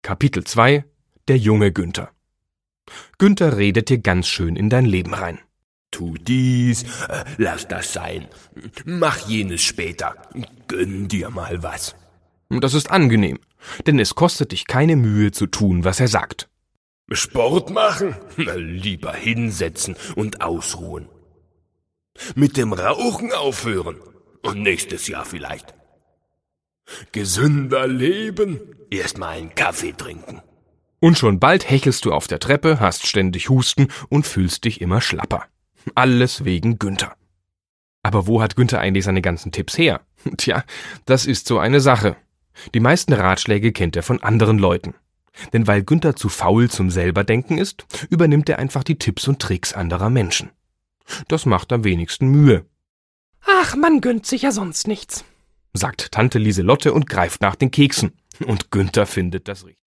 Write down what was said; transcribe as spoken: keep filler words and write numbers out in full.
Kapitel zwei – Der junge Günther. Günther redet dir ganz schön in dein Leben rein. Tu dies, äh, lass das sein, mach jenes später, gönn dir mal was. Das ist angenehm, denn es kostet dich keine Mühe zu tun, was er sagt. Sport machen? Na, lieber hinsetzen und ausruhen. Mit dem Rauchen aufhören und nächstes Jahr vielleicht. Gesünder leben, erst mal einen Kaffee trinken. Und schon bald hechelst du auf der Treppe, hast ständig Husten und fühlst dich immer schlapper. Alles wegen Günther. Aber wo hat Günther eigentlich seine ganzen Tipps her? Tja, das ist so eine Sache. Die meisten Ratschläge kennt er von anderen Leuten. Denn weil Günther zu faul zum Selberdenken ist, übernimmt er einfach die Tipps und Tricks anderer Menschen. Das macht am wenigsten Mühe. Ach, man gönnt sich ja sonst nichts, sagt Tante Lieselotte und greift nach den Keksen. Und Günther findet das richtig.